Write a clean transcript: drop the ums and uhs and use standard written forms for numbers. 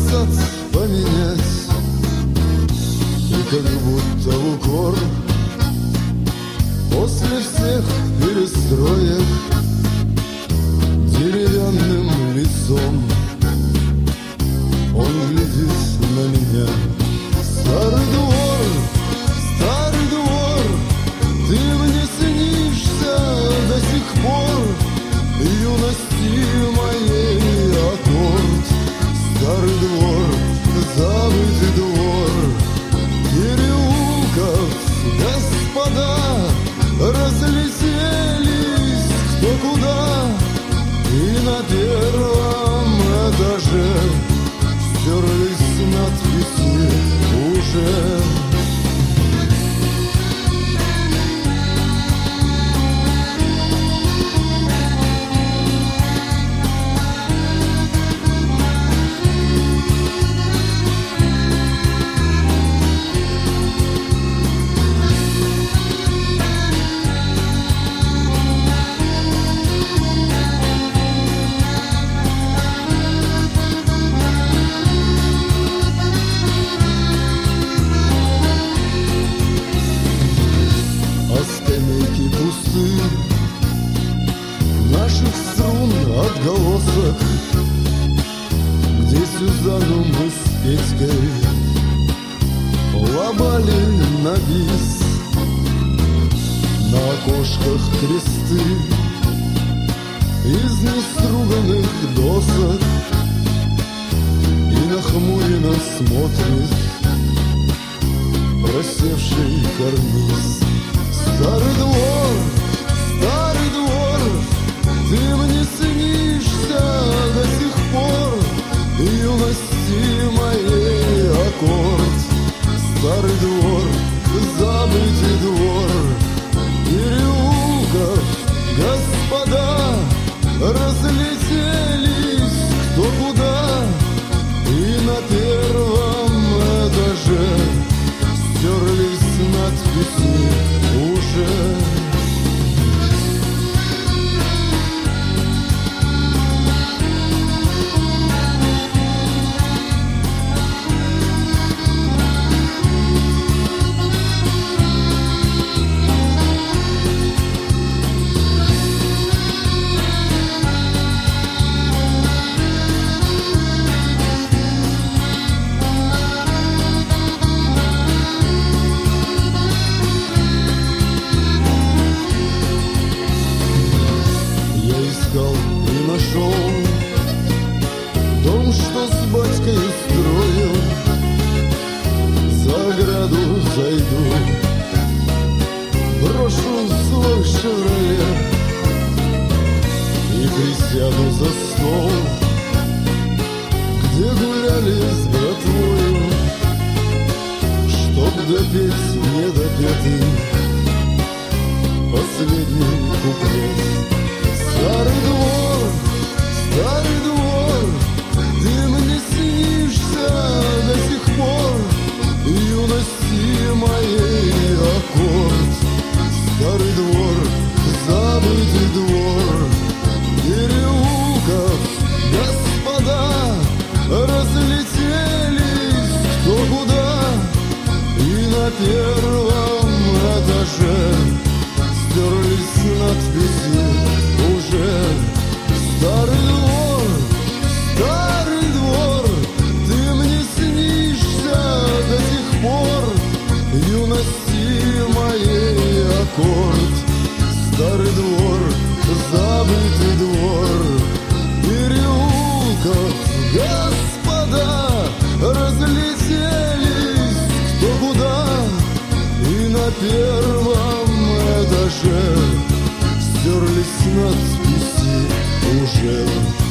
фасад поменять, и как будто в укор после всех перестроек деревянным лицом он глядит на меня. Старый двор, ты мне снишься до сих пор, юности моей аккорд. Старый двор, забытый двор переулков, господа, разлетелись кто куда, и на первом этаже стерлись надписи уже. Наших струн отголосок, где Сюзанну мы с Петькой лобали на бис. На окошках кресты из неструганных досок, и нахмуренно смотрит просевший карниз. Старый двор, ты мне снишься до сих пор, юности моей аккорд. Старый двор, забытый двор переулков, господа, разлетелись кто куда, и на первом этаже стерлись надписи уже. И нашел дом, что с батькой строил. За ограду зайду, брошу свой «Шевроле» и присяду за стол, где гуляли с братвою, чтоб допеть недопетый последний куплет. Старый двор, ты мне снишься до сих пор, юности моей аккорд. Старый двор, забытый двор переулков, господа, разлетелись кто куда, и на первом этаже стерлись надписи уже. Старый двор, ты мне снишься до сих пор, юности моей аккорд. Старый двор, забытый двор переулков, господа, разлетелись кто куда, и на первом этаже стерлись надписи уже.